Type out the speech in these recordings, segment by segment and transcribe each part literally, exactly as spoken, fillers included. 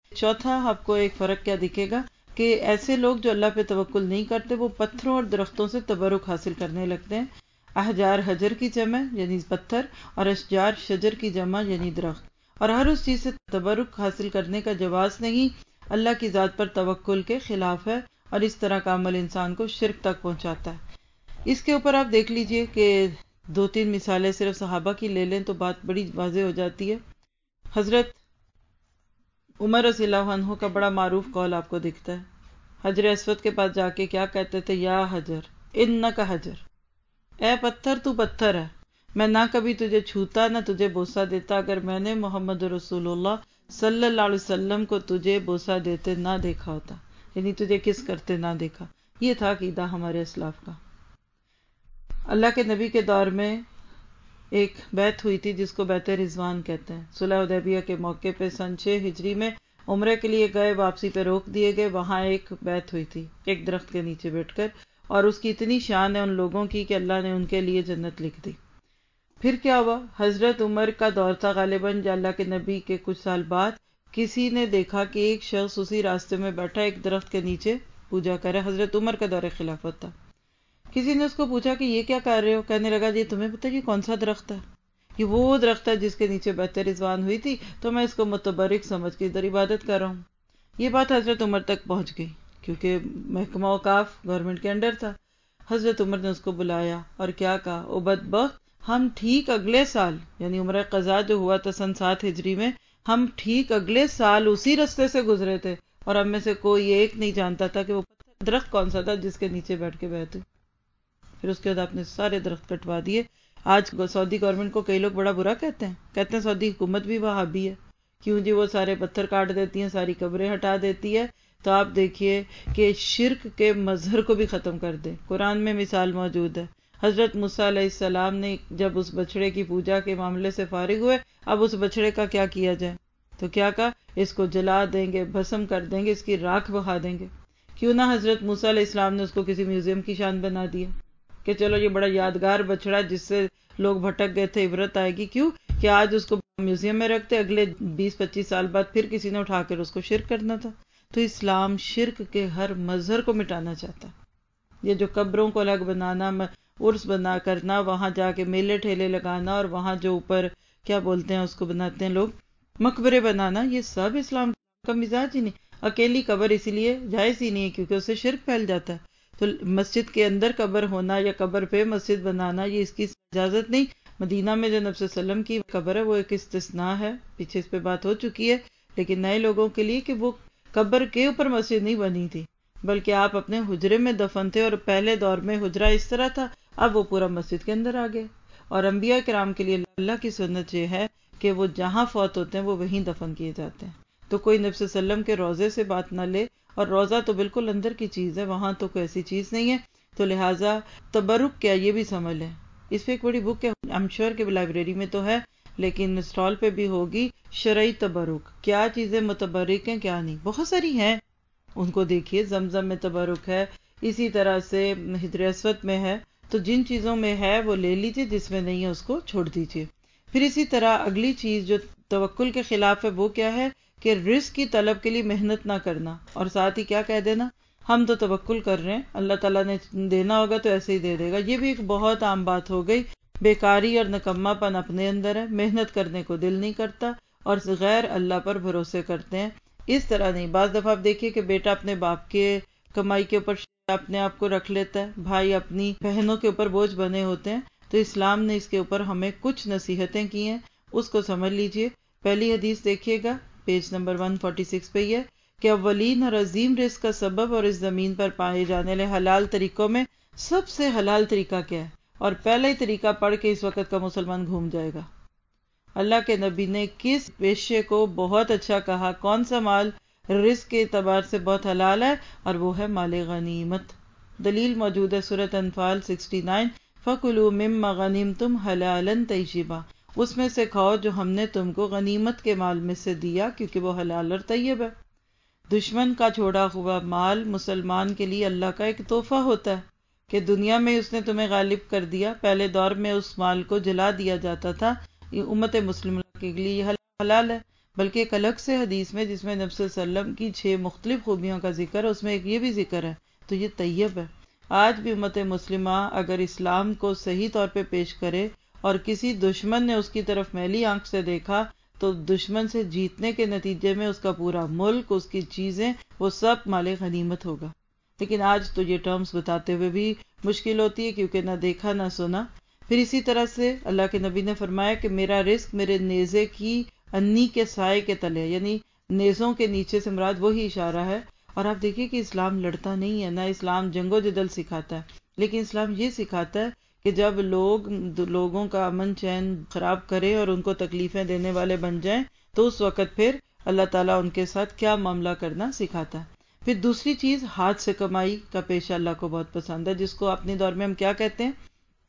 چوتھا آپ کو ایک فرق کیا دکھے گا کہ ایسے لوگ جو اللہ پہ توکل نہیں کرتے وہ پتھروں اور درختوں سے تبرک حاصل کرنے لگتے ہیں. احجار حجر کی جمع یعنی پتھر، اور اشجار شجر کی جمع یعنی درخت. اور ہر اس چیز سے تبرک حاصل کرنے کا جواز نہیں، اللہ کی ذات پر توکل کے خلاف ہے، اور اس طرح کا عمل انسان کو شرک تک پہنچاتا ہے. اس کے اوپر آپ دیکھ لیجئے کہ دو تین مثالیں صرف صحابہ کی لے لیں تو بات بڑی واضح ہو جاتی ہے. حضرت عمر رضی اللہ عنہ کا بڑا معروف قول آپ کو دکھتا ہے. حجر اسود کے پاس جا کے کیا کہتے تھے؟ یا حجر انک حجر، اے پتھر تو پتھر ہے، میں نہ کبھی تجھے چھوتا نہ تجھے بوسہ دیتا اگر میں نے محمد رسول اللہ صلی اللہ علیہ وسلم کو تجھے بوسہ دیتے نہ دیکھا ہوتا، یعنی تجھے کس کرتے نہ دیکھا. یہ تھا عقیدہ ہمارے اسلاف کا. اللہ کے نبی کے دور میں ایک بیعت ہوئی تھی جس کو بیعت رضوان کہتے ہیں. صلح حدیبیہ کے موقع پہ سن چھ ہجری میں عمرے کے لیے گئے، واپسی پہ روک دیے گئے. وہاں ایک بیعت ہوئی تھی ایک درخت کے نیچے بیٹھ کر، اور اس کی اتنی شان ہے ان لوگوں کی کہ اللہ نے ان کے لیے جنت لکھ دی. پھر کیا ہوا؟ حضرت عمر کا دور تھا غالباً، یا اللہ کے نبی کے کچھ سال بعد کسی نے دیکھا کہ ایک شخص اسی راستے میں بیٹھا ایک درخت کے نیچے پوجا کرے. حضرت عمر کا دور خلافت تھا. کسی نے اس کو پوچھا کہ یہ کیا کر رہے ہو؟ کہنے لگا جی تمہیں پتہ یہ کون سا درخت ہے؟ یہ وہ درخت ہے جس کے نیچے بیعت رضوان ہوئی تھی، تو میں اس کو متبرک سمجھ کے ادھر عبادت کر رہا ہوں. یہ بات حضرت عمر تک پہنچ گئی کیونکہ محکمہ اوقاف گورنمنٹ کے انڈر تھا. حضرت عمر نے اس کو بلایا اور کیا کہا؟ او بدبخت، ہم ٹھیک اگلے سال یعنی عمرہ قضا جو ہوا تھا سن سات ہجری میں، ہم ٹھیک اگلے سال اسی رستے سے گزرے تھے اور ہم میں سے کوئی ایک نہیں جانتا تھا کہ وہ درخت کون سا تھا جس کے نیچے بیٹھ کے بیعت ہوئی. پھر اس کے بعد آپ نے سارے درخت کٹوا دیے. آج سعودی گورنمنٹ کو کئی لوگ بڑا برا کہتے ہیں، کہتے ہیں سعودی حکومت بھی وہابی ہے. کیوں جی؟ وہ سارے پتھر کاٹ دیتی ہیں، ساری قبریں ہٹا دیتی ہے. تو آپ دیکھیے کہ شرک کے مظہر کو بھی ختم کر دے. قرآن میں مثال موجود ہے. حضرت موسیٰ علیہ السلام نے جب اس بچڑے کی پوجا کے معاملے سے فارغ ہوئے، اب اس بچڑے کا کیا کیا جائے؟ تو کیا کہا؟ اس کو جلا دیں گے، بھسم کر دیں گے، اس کی راکھ بہا دیں گے. کیوں نہ حضرت موسیٰ علیہ السلام نے اس کو کسی میوزیم کی شان بنا دیا کہ چلو یہ بڑا یادگار بچڑا جس سے لوگ بھٹک گئے تھے، عبرت آئے گی. کیوں کہ آج اس کو میوزیم میں رکھتے، اگلے بیس پچیس سال بعد پھر کسی نے اٹھا کر اس کو شرک کرنا تھا. تو اسلام شرک کے ہر مظہر کو مٹانا چاہتا ہے. یہ جو قبروں کو الگ بنانا، عرس بنا کرنا، وہاں جا کے میلے ٹھیلے لگانا، اور وہاں جو اوپر کیا بولتے ہیں اس کو بناتے ہیں لوگ مقبرے بنانا، یہ سب اسلام کا مزاج ہی نہیں. اکیلی قبر اسی لیے جائز ہی نہیں ہے کیونکہ اس سے شرک پھیل جاتا ہے. تو مسجد کے اندر قبر ہونا یا قبر پہ مسجد بنانا، یہ اس کی اجازت نہیں. مدینہ میں جو نبی صلی اللہ علیہ وسلم کی قبر ہے وہ ایک استثناء ہے، پیچھے اس پہ بات ہو چکی ہے. لیکن نئے لوگوں کے لیے کہ وہ قبر کے اوپر مسجد نہیں بنی تھی، بلکہ آپ اپنے حجرے میں دفن تھے، اور پہلے دور میں حجرہ اس طرح تھا، اب وہ پورا مسجد کے اندر آ گئے. اور انبیاء کرام کے لیے اللہ کی سنت یہ ہے کہ وہ جہاں فوت ہوتے ہیں وہ وہیں دفن کیے جاتے ہیں. تو کوئی نبی صلی اللہ علیہ وسلم کے روضے سے بات نہ لے، اور روضہ تو بالکل اندر کی چیز ہے، وہاں تو کوئی ایسی چیز نہیں ہے. تو لہٰذا تبرک کیا یہ بھی سمجھ لیں. اس پہ ایک بڑی بک ہے، ایم شور کہ لائبریری میں تو ہے لیکن اسٹال پہ بھی ہوگی، شرعی تبرک، کیا چیزیں متبرک ہیں کیا نہیں. بہت ساری ہیں، ان کو دیکھیے. زمزم میں تبرک ہے، اسی طرح سے حجر اسود میں ہے. تو جن چیزوں میں ہے وہ لے لیجیے، جس میں نہیں ہے اس کو چھوڑ دیجیے. پھر اسی طرح اگلی چیز جو توکل کے خلاف ہے وہ کیا ہے کہ رزق کی طلب کے لیے محنت نہ کرنا، اور ساتھ ہی کیا کہہ دینا ہم تو توکل کر رہے ہیں، اللہ تعالیٰ نے دینا ہوگا تو ایسے ہی دے دے گا. یہ بھی ایک بہت عام بات ہو گئی. بیکاری اور نکما پن اپنے اندر ہے، محنت کرنے کو دل نہیں کرتا اور غیر اللہ پر بھروسے کرتے ہیں. اس طرح نہیں. بعض دفعہ آپ دیکھیے کہ بیٹا اپنے باپ کے کمائی کے اوپر اپنے آپ کو رکھ لیتا ہے، بھائی اپنی بہنوں کے اوپر بوجھ بنے ہوتے ہیں. تو اسلام نے اس کے اوپر ہمیں کچھ نصیحتیں کی ہیں، اس کو سمجھ لیجئے. پہلی حدیث دیکھیے گا، پیج نمبر ایک سو چھیالیس پہ یہ کہ اولین اور عظیم رزق کا سبب اور اس زمین پر پائے جانے والے حلال طریقوں میں سب سے حلال طریقہ کیا ہے؟ اور پہلا ہی طریقہ پڑھ کے اس وقت کا مسلمان گھوم جائے گا. اللہ کے نبی نے کس پیشے کو بہت اچھا کہا، کون سا مال رزق کے اعتبار سے بہت حلال ہے، اور وہ ہے مال غنیمت. دلیل موجود ہے سورۃ انفال اکسٹھ. فَكُلُوا مِمَّا غَنِمْتُمْ حَلَالًا طَيِّبًا، اس میں سے کھاؤ جو ہم نے تم کو غنیمت کے مال میں سے دیا کیونکہ وہ حلال اور طیب ہے. دشمن کا چھوڑا ہوا مال مسلمان کے لیے اللہ کا ایک تحفہ ہوتا ہے کہ دنیا میں اس نے تمہیں غالب کر دیا. پہلے دور میں اس مال کو جلا دیا جاتا تھا، یہ امت مسلمہ کے لیے یہ حلال ہے، بلکہ ایک الگ سے حدیث میں جس میں نبی صلی اللہ علیہ وسلم کی چھ مختلف خوبیوں کا ذکر ہے، اس میں ایک یہ بھی ذکر ہے، تو یہ طیب ہے۔ آج بھی امت مسلمہ اگر اسلام کو صحیح طور پہ پیش کرے اور کسی دشمن نے اس کی طرف میلی آنکھ سے دیکھا تو دشمن سے جیتنے کے نتیجے میں اس کا پورا ملک، اس کی چیزیں، وہ سب مال غنیمت ہوگا۔ لیکن آج تو یہ ٹرمز بتاتے ہوئے بھی مشکل ہوتی ہے کیونکہ نہ دیکھا نہ سنا۔ پھر اسی طرح سے اللہ کے نبی نے فرمایا کہ میرا رزق میرے نیزے کی انی کے سائے کے تلے، یعنی نیزوں کے نیچے سے مراد وہی اشارہ ہے۔ اور آپ دیکھیے کہ اسلام لڑتا نہیں ہے، نہ اسلام جنگ و جدل سکھاتا ہے، لیکن اسلام یہ سکھاتا ہے کہ جب لوگ لوگوں کا امن چین خراب کرے اور ان کو تکلیفیں دینے والے بن جائیں تو اس وقت پھر اللہ تعالیٰ ان کے ساتھ کیا معاملہ کرنا سکھاتا ہے۔ پھر دوسری چیز، ہاتھ سے کمائی کا پیشہ اللہ کو بہت پسند ہے، جس کو اپنے دور میں ہم کیا کہتے ہیں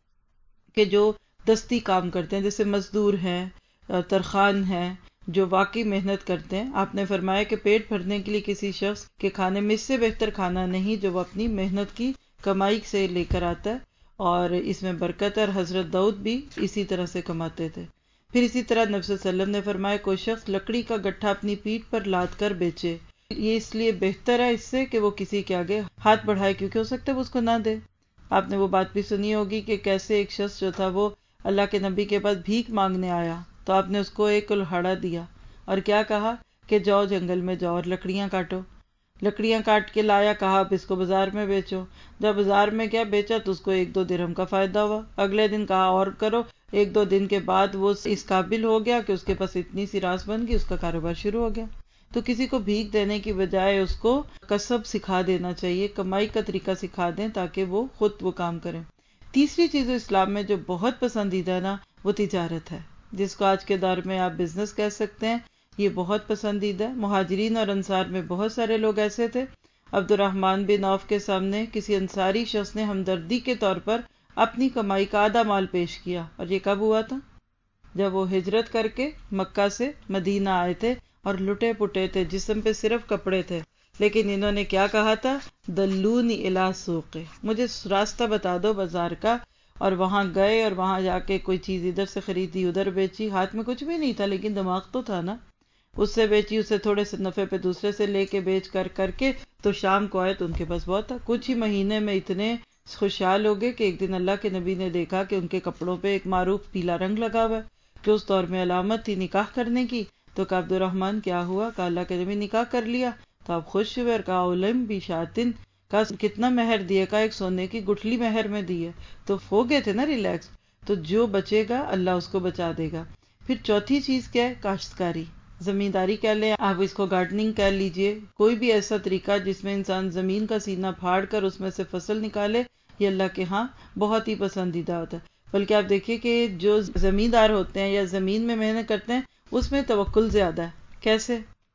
کہ جو دستی کام کرتے ہیں، جیسے مزدور ہیں، ترخان ہیں، جو واقعی محنت کرتے ہیں۔ آپ نے فرمایا کہ پیٹ بھرنے کے لیے کسی شخص کے کھانے میں اس سے بہتر کھانا نہیں جو وہ اپنی محنت کی کمائی سے لے کر آتا ہے، اور اس میں برکت ہے، اور حضرت داؤد بھی اسی طرح سے کماتے تھے۔ پھر اسی طرح نبی صلی اللہ علیہ وسلم نے فرمایا کوئی شخص لکڑی کا گٹھا اپنی پیٹھ پر لاد کر بیچے، یہ اس لیے بہتر ہے اس سے کہ وہ کسی کے آگے ہاتھ بڑھائے، کیونکہ ہو سکتا ہے وہ اس کو نہ دے۔ آپ نے وہ بات بھی سنی ہوگی کہ کیسے ایک شخص جو تھا وہ اللہ کے نبی کے پاس بھیک مانگنے آیا تو آپ نے اس کو ایک کلہاڑا دیا اور کیا کہا کہ جاؤ جنگل میں جاؤ اور لکڑیاں کاٹو۔ لکڑیاں کاٹ کے لایا، کہا اب اس کو بازار میں بیچو۔ جب بازار میں کیا بیچا تو اس کو ایک دو درہم کا فائدہ ہوا۔ اگلے دن کہا اور کرو، ایک دو دن کے بعد وہ اس قابل ہو گیا کہ اس کے پاس اتنی سی راس بن گئی، اس کا کاروبار شروع ہو گیا۔ تو کسی کو بھیک دینے کی بجائے اس کو کسب سکھا دینا چاہیے، کمائی کا طریقہ سکھا دیں تاکہ وہ خود وہ کام کریں۔ تیسری چیز اسلام میں جو بہت پسندیدہ ہے نا، وہ تجارت ہے، جس کو آج کے دور میں آپ بزنس کہہ سکتے ہیں۔ یہ بہت پسندیدہ ہے۔ مہاجرین اور انصار میں بہت سارے لوگ ایسے تھے۔ عبد الرحمن بن عوف کے سامنے کسی انصاری شخص نے ہمدردی کے طور پر اپنی کمائی کا آدھا مال پیش کیا، اور یہ کب ہوا تھا؟ جب وہ ہجرت کر کے مکہ سے مدینہ آئے تھے اور لٹے پٹے تھے، جسم پہ صرف کپڑے تھے، لیکن انہوں نے کیا کہا تھا؟ دلونی الی سوق، مجھے راستہ بتا دو بازار کا، اور وہاں گئے اور وہاں جا کے کوئی چیز ادھر سے خریدی ادھر بیچی، ہاتھ میں کچھ بھی نہیں تھا لیکن دماغ تو تھا نا، اس سے بیچی، اسے تھوڑے سے نفع پہ دوسرے سے لے کے بیچ کر کر کے تو شام کو آئے تو ان کے پاس بہت تھا۔ کچھ ہی مہینے میں اتنے خوشحال ہو گئے کہ ایک دن اللہ کے نبی نے دیکھا کہ ان کے کپڑوں پہ ایک معروف پیلا رنگ لگا ہوا ہے جو اس دور میں علامت تھی نکاح کرنے کی۔ تو کہا عبد الرحمن کیا ہوا؟ کہا اللہ کے نبی نکاح کر لیا۔ تو آپ خوش ہوئے اور کہا اولم بھی شاطن، کہا کتنا مہر دیے؟ کہا ایک سونے کی گٹھلی مہر میں دی ہے۔ تو ہو گئے تھے نا ریلیکس۔ تو جو بچے گا اللہ اس کو بچا دے گا۔ پھر چوتھی چیز کیا ہے؟ کاشتکاری، زمینداری کہہ لیں آپ، اس کو گارڈننگ کہہ لیجئے، کوئی بھی ایسا طریقہ جس میں انسان زمین کا سینہ پھاڑ کر اس میں سے فصل نکالے، یہ اللہ کے ہاں بہت ہی پسندیدہ ہوتا ہے۔ بلکہ آپ دیکھیے کہ جو زمیندار ہوتے ہیں یا زمین میں محنت کرتے ہیں اس میں توکل زیادہ ہے۔ کیسے؟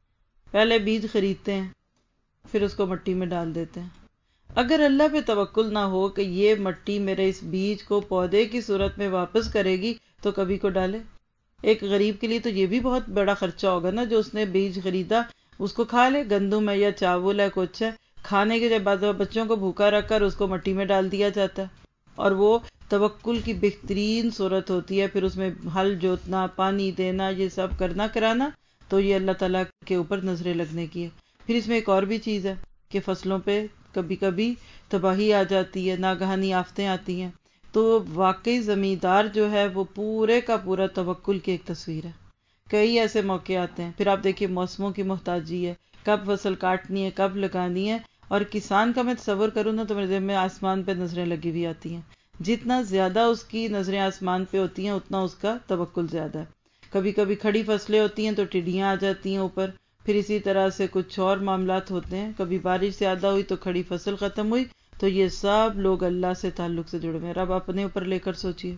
پہلے بیج خریدتے ہیں، پھر اس کو مٹی میں ڈال دیتے ہیں۔ اگر اللہ پہ توکل نہ ہو کہ یہ مٹی میرے اس بیج کو پودے کی صورت میں واپس کرے گی تو کبھی کو ڈالے۔ ایک غریب کے لیے تو یہ بھی بہت بڑا خرچہ ہوگا نا، جو اس نے بیج خریدا اس کو کھا لے، گندم ہے یا چاول ہے کچھ ہے، کھانے کے بعد بچوں کو بھوکا رکھ کر اس کو مٹی میں ڈال دیا جاتا ہے، اور وہ توکل کی بہترین صورت ہوتی ہے۔ پھر اس میں ہل جوتنا، پانی دینا، یہ سب کرنا کرانا، تو یہ اللہ تعالیٰ کے اوپر نظریں لگنے کی ہے۔ پھر اس میں ایک اور بھی چیز ہے کہ فصلوں پہ کبھی کبھی تباہی آ جاتی ہے، ناگہانی آفتیں آتی ہیں، تو واقعی زمیندار جو ہے وہ پورے کا پورا توکل کی ایک تصویر ہے۔ کئی ایسے موقع آتے ہیں، پھر آپ دیکھیے موسموں کی محتاجی ہے، کب فصل کاٹنی ہے، کب لگانی ہے، اور کسان کا میں تصور کروں نا تو میرے ذہن میں آسمان پہ نظریں لگی ہوئی آتی ہیں۔ جتنا زیادہ اس کی نظریں آسمان پہ ہوتی ہیں اتنا اس کا توکل زیادہ ہے۔ کبھی کبھی کھڑی فصلیں ہوتی ہیں تو ٹڈیاں آ جاتی ہیں اوپر، پھر اسی طرح سے کچھ اور معاملات ہوتے ہیں، کبھی بارش زیادہ ہوئی تو کھڑی فصل ختم ہوئی، تو یہ سب لوگ اللہ سے تعلق سے جڑے ہوئے ہیں۔ اب اپنے اوپر لے کر سوچئے،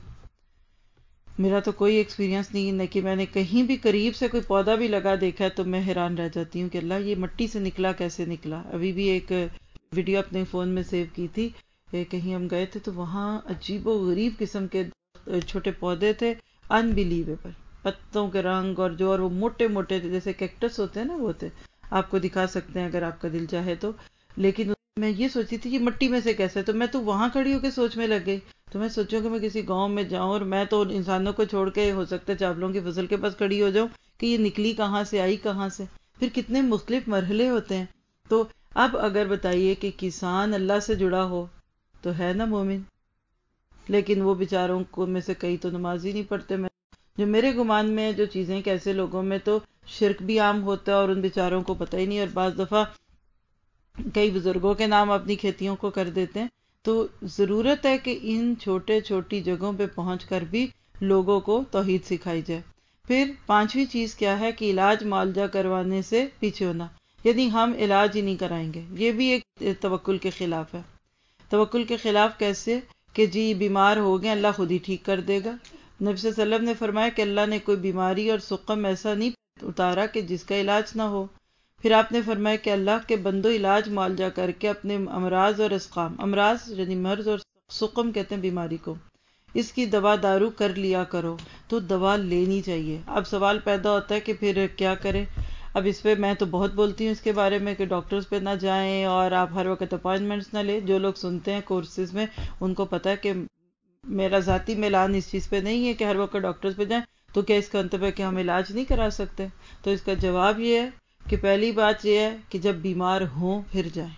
میرا تو کوئی ایکسپیرینس نہیں ہے کہ میں نے کہیں بھی قریب سے کوئی پودا بھی لگا دیکھا ہے، تو میں حیران رہ جاتی ہوں کہ اللہ یہ مٹی سے نکلا کیسے نکلا۔ ابھی بھی ایک ویڈیو اپنے فون میں سیو کی تھی، کہیں ہم گئے تھے تو وہاں عجیب و غریب قسم کے چھوٹے پودے تھے، انبلیویبل، پتوں کے رنگ اور جو، اور وہ موٹے موٹے تھے جیسے کیکٹس ہوتے ہیں نا، وہ تھے۔ آپ کو دکھا سکتے ہیں اگر آپ کا دل چاہے تو، لیکن میں یہ سوچی تھی یہ مٹی میں سے کیسے، تو میں تو وہاں کھڑی ہو کے سوچ میں لگ گئی۔ تو میں سوچوں کہ میں کسی گاؤں میں جاؤں اور میں تو انسانوں کو چھوڑ کے ہو سکتا ہے چاولوں کی فصل کے پاس کھڑی ہو جاؤں کہ یہ نکلی کہاں سے، آئی کہاں سے، پھر کتنے مختلف مرحلے ہوتے ہیں. تو اب اگر بتائیے کہ کسان اللہ سے جڑا ہو تو ہے نا مومن، لیکن وہ بیچاروں کو میں سے کئی تو نماز ہی نہیں پڑھتے. میں جو میرے گمان میں جو چیزیں کیسے لوگوں میں تو شرک بھی عام ہوتا ہے اور ان بیچاروں کو پتہ ہی نہیں، اور بعض دفعہ کئی بزرگوں کے نام اپنی کھیتیوں کو کر دیتے ہیں. تو ضرورت ہے کہ ان چھوٹے چھوٹی جگہوں پہ پہنچ کر بھی لوگوں کو توحید سکھائی جائے. پھر پانچویں چیز کیا ہے کہ علاج معالجہ کروانے سے پیچھے ہونا، یعنی ہم علاج ہی نہیں کرائیں گے. یہ بھی ایک توکل کے خلاف ہے. توکل کے خلاف کیسے کہ جی بیمار ہو گئے اللہ خود ہی ٹھیک کر دے گا. نبی صلی اللہ علیہ وسلم نے فرمایا کہ اللہ نے کوئی بیماری اور سقم ایسا نہیں اتارا کہ جس کا علاج نہ ہو. پھر آپ نے فرمایا کہ اللہ کے بندو علاج معالجہ کر کے اپنے امراض اور اسقام، امراض یعنی مرض اور سقم کہتے ہیں بیماری کو، اس کی دوا دارو کر لیا کرو. تو دوا لینی چاہیے. اب سوال پیدا ہوتا ہے کہ پھر کیا کریں. اب اس پہ میں تو بہت بولتی ہوں اس کے بارے میں کہ ڈاکٹرز پہ نہ جائیں اور آپ ہر وقت اپائنٹمنٹس نہ لیں. جو لوگ سنتے ہیں کورسز میں ان کو پتا ہے کہ میرا ذاتی میلان اس چیز پہ نہیں ہے کہ ہر وقت ڈاکٹرز پہ جائیں. تو کیا اس کا مطلب ہے کہ ہم علاج نہیں کرا سکتے؟ تو اس کا جواب یہ ہے کہ پہلی بات یہ ہے کہ جب بیمار ہوں پھر جائیں،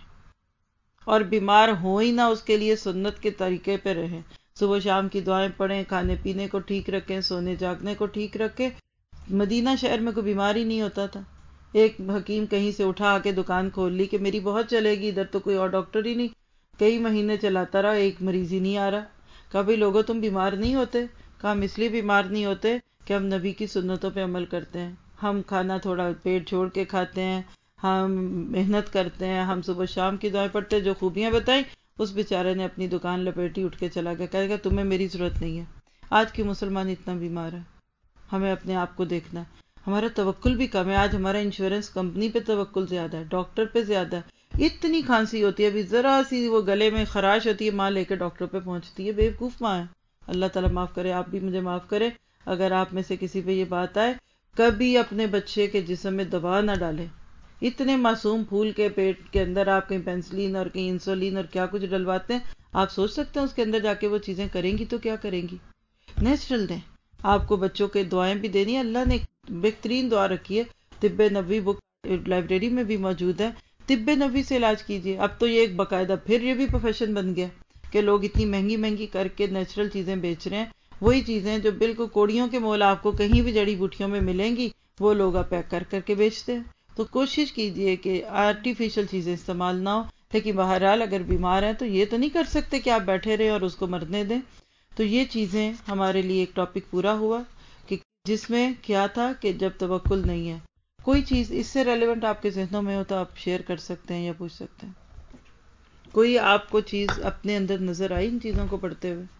اور بیمار ہو ہی نہ اس کے لیے سنت کے طریقے پہ رہیں. صبح شام کی دعائیں پڑھیں، کھانے پینے کو ٹھیک رکھیں، سونے جاگنے کو ٹھیک رکھیں. مدینہ شہر میں کوئی بیمار ہی نہیں ہوتا تھا. ایک حکیم کہیں سے اٹھا آ کے دکان کھول لی کہ میری بہت چلے گی، ادھر تو کوئی اور ڈاکٹر ہی نہیں. کئی مہینے چلاتا رہا، ایک مریض ہی نہیں آ رہا. کہا بھئی لوگوں تم بیمار نہیں ہوتے؟ کہا ہم اس لیے بیمار نہیں ہوتے کہ ہم نبی کی سنتوں پہ عمل کرتے ہیں. ہم کھانا تھوڑا پیٹ چھوڑ کے کھاتے ہیں، ہم محنت کرتے ہیں، ہم صبح شام کی دعائیں پڑھتے ہیں. جو خوبیاں بتائیں اس بیچارے نے اپنی دکان لپیٹی اٹھ کے چلا گیا. کہے گا تمہیں میری ضرورت نہیں ہے. آج کی مسلمان اتنا بیمار ہے، ہمیں اپنے آپ کو دیکھنا ہے. ہمارا توکل بھی کم ہے. آج ہمارا انشورنس کمپنی پہ توکل زیادہ ہے، ڈاکٹر پہ زیادہ ہے. اتنی کھانسی ہوتی ہے، ابھی ذرا سی وہ گلے میں خراش ہوتی ہے، ماں لے کے ڈاکٹر پہ پہنچتی ہے. بیوقوف ماں ہے. اللہ تعالیٰ معاف کرے، آپ بھی مجھے معاف کرے اگر آپ میں سے کسی پہ یہ بات آئے. کبھی اپنے بچے کے جسم میں دوا نہ ڈالیں. اتنے معصوم پھول کے پیٹ کے اندر آپ کہیں پینسلین اور کہیں انسولین اور کیا کچھ ڈلواتے ہیں. آپ سوچ سکتے ہیں اس کے اندر جا کے وہ چیزیں کریں گی تو کیا کریں گی. نیچرل دیں. آپ کو بچوں کے دعائیں بھی دینی ہے. اللہ نے بہترین دعا رکھی ہے، طب نبوی بک لائبریری میں بھی موجود ہے. طب نبوی سے علاج کیجیے. اب تو یہ ایک باقاعدہ پھر یہ بھی پروفیشن بن گیا کہ لوگ اتنی مہنگی مہنگی کر کے نیچرل چیزیں بیچ رہے ہیں. وہی چیزیں جو بالکل کوڑیوں کے مول آپ کو کہیں بھی جڑی بوٹیوں میں ملیں گی وہ لوگ آپ پیک کر کر کے بیچتے ہیں. تو کوشش کیجئے کہ آرٹیفیشل چیزیں استعمال نہ ہو. لیکن بہرحال اگر بیمار ہیں تو یہ تو نہیں کر سکتے کہ آپ بیٹھے رہیں اور اس کو مرنے دیں. تو یہ چیزیں ہمارے لیے ایک ٹاپک پورا ہوا کہ جس میں کیا تھا کہ جب توکل نہیں ہے. کوئی چیز اس سے ریلیونٹ آپ کے ذہنوں میں ہو تو آپ شیئر کر سکتے ہیں یا پوچھ سکتے ہیں. کوئی آپ کو چیز اپنے اندر نظر آئی ان چیزوں کو پڑھتے ہوئے؟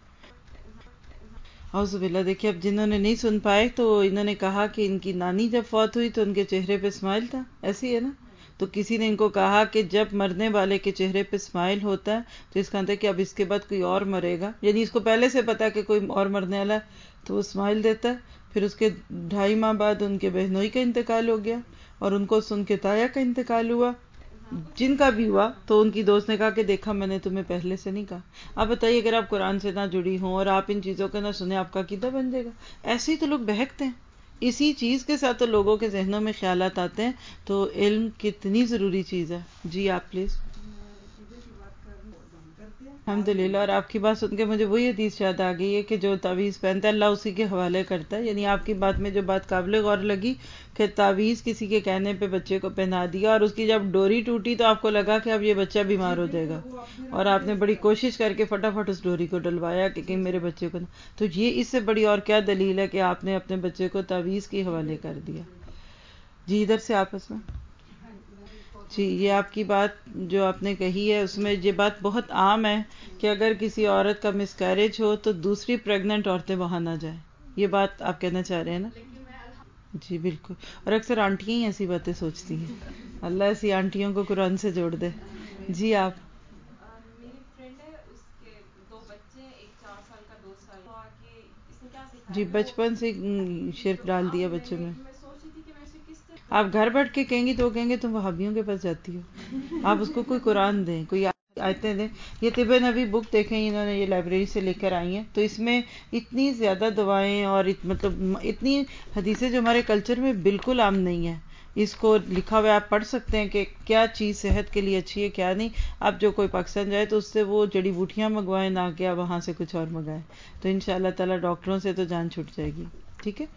اعوذ باللہ. دیکھیے اب جنہوں نے نہیں سن پائے تو انہوں نے کہا کہ ان کی نانی جب فوت ہوئی تو ان کے چہرے پہ اسمائل تھا. ایسی ہے نا. تو کسی نے ان کو کہا کہ جب مرنے والے کے چہرے پہ اسمائل ہوتا ہے تو اس کا مطلب ہے کہ اب اس کے بعد کوئی اور مرے گا. یعنی اس کو پہلے سے پتا کہ کوئی اور مرنے والا ہے تو وہ اسمائل دیتا ہے. پھر اس کے ڈھائی ماہ بعد ان کے بہنوئی کا انتقال ہو گیا اور ان کو سن کے تایا کا انتقال ہوا. جن کا بھی ہوا تو ان کی دوست نے کہا کہ دیکھا میں نے تمہیں پہلے سے نہیں کہا. آپ بتائیے اگر آپ قرآن سے نہ جڑی ہوں اور آپ ان چیزوں کو نہ سنیں آپ کا عقیدہ بن جائے گا. ایسے ہی تو لوگ بہکتے ہیں. اسی چیز کے ساتھ تو لوگوں کے ذہنوں میں خیالات آتے ہیں. تو علم کتنی ضروری چیز ہے. جی آپ پلیز. الحمدللہ. اور آپ کی بات سن کے مجھے وہی حدیث یاد آ گئی ہے کہ جو تعویذ پہنتا ہے اللہ اسی کے حوالے کرتا ہے. یعنی آپ کی بات میں جو بات قابل غور لگی کہ تعویذ کسی کے کہنے پہ بچے کو پہنا دیا اور اس کی جب ڈوری ٹوٹی تو آپ کو لگا کہ اب یہ بچہ بیمار ہو جائے گا اور آپ نے بڑی کوشش کر کے فٹافٹ اس ڈوری کو ڈلوایا کہ کہیں میرے بچے کو نہ. تو یہ اس سے بڑی اور کیا دلیل ہے کہ آپ نے اپنے بچے کو تعویذ کے حوالے کر دیا. جی ادھر سے آپس میں. جی یہ آپ کی بات جو آپ نے کہی ہے اس میں یہ بات بہت عام ہے کہ اگر کسی عورت کا مس کیریج ہو تو دوسری پریگننٹ عورتیں وہاں نہ جائیں. یہ بات آپ کہنا چاہ رہے ہیں نا. جی بالکل. اور اکثر آنٹیاں ہی ایسی باتیں سوچتی ہیں. اللہ ایسی آنٹیوں کو قرآن سے جوڑ دے. جی آپ. جی بچپن سے شرک ڈال دیا بچے میں. آپ گھر بیٹھ کے کہیں گی تو وہ کہیں گے تم وہابیوں کے پاس جاتی ہو. آپ اس کو کوئی قرآن دیں, کوئی آیتیں دیں. یہ طب نبی بک دیکھیں، انہوں نے یہ لائبریری سے لے کر آئی ہیں، تو اس میں اتنی زیادہ دوائیں اور ات- مطلب اتنی حدیثیں جو ہمارے کلچر میں بالکل عام نہیں ہیں. اس کو لکھا ہوا ہے، آپ پڑھ سکتے ہیں کہ کیا چیز صحت کے لیے اچھی ہے کیا نہیں. اب جو کوئی پاکستان جائے تو اس سے وہ جڑی بوٹیاں منگوائیں، نہ کہ وہاں سے کچھ اور منگائیں. تو ان شاء اللہ تعالیٰ ڈاکٹروں سے تو جان چھٹ جائے گی. ٹھیک ہے،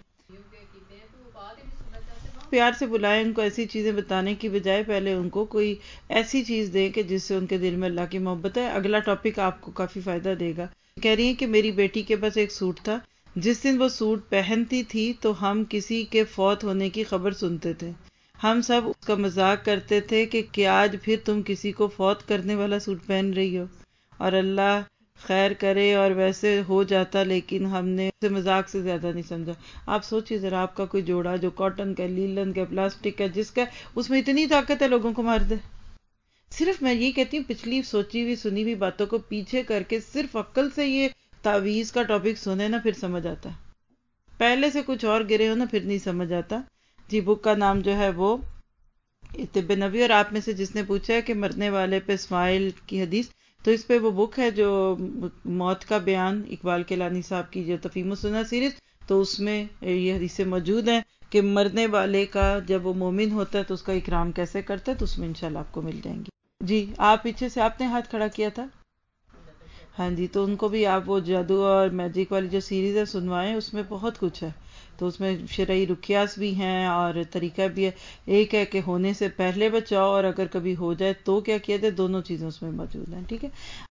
پیار سے بلائیں ان کو. ایسی چیزیں بتانے کی بجائے پہلے ان کو کوئی ایسی چیز دیں کہ جس سے ان کے دل میں اللہ کی محبت ہے. اگلا ٹاپک آپ کو کافی فائدہ دے گا. کہہ رہی ہیں کہ میری بیٹی کے پاس ایک سوٹ تھا، جس دن وہ سوٹ پہنتی تھی تو ہم کسی کے فوت ہونے کی خبر سنتے تھے. ہم سب اس کا مذاق کرتے تھے کہ کیا آج پھر تم کسی کو فوت کرنے والا سوٹ پہن رہی ہو. اور اللہ خیر کرے اور ویسے ہو جاتا، لیکن ہم نے اسے مذاق سے زیادہ نہیں سمجھا. آپ سوچیے ذرا، آپ کا کوئی جوڑا جو کاٹن کا، لیلن کا، پلاسٹک کا، جس کا اس میں اتنی طاقت ہے لوگوں کو مار دے. صرف میں یہ کہتی ہوں پچھلی سوچی ہوئی سنی ہوئی باتوں کو پیچھے کر کے صرف عقل سے یہ تعویذ کا ٹاپک سنے نا، پھر سمجھ آتا ہے. پہلے سے کچھ اور گرے ہو نا، پھر نہیں سمجھ آتا. جی، بک کا نام جو ہے وہ طب نبی. اور آپ میں سے جس نے پوچھا ہے کہ مرنے والے پہ اسماعیل کی حدیث، تو اس پہ وہ بک ہے جو موت کا بیان، اقبال کیلانی صاحب کی جو تفہیم السنہ سیریز، تو اس میں یہ حدیثیں موجود ہیں کہ مرنے والے کا جب وہ مومن ہوتا ہے تو اس کا اکرام کیسے کرتا ہے. تو اس میں انشاءاللہ آپ کو مل جائیں گی. جی، آپ پیچھے سے آپ نے ہاتھ کھڑا کیا تھا. ہاں جی، تو ان کو بھی آپ وہ جادو اور میجک والی جو سیریز ہے سنوائیں. اس میں بہت کچھ ہے. تو اس میں شرعی رقیاس بھی ہیں اور طریقہ بھی ہے. ایک ہے کہ ہونے سے پہلے بچاؤ، اور اگر کبھی ہو جائے تو کیا کیا جائے. دونوں چیزیں اس میں موجود ہیں. ٹھیک ہے.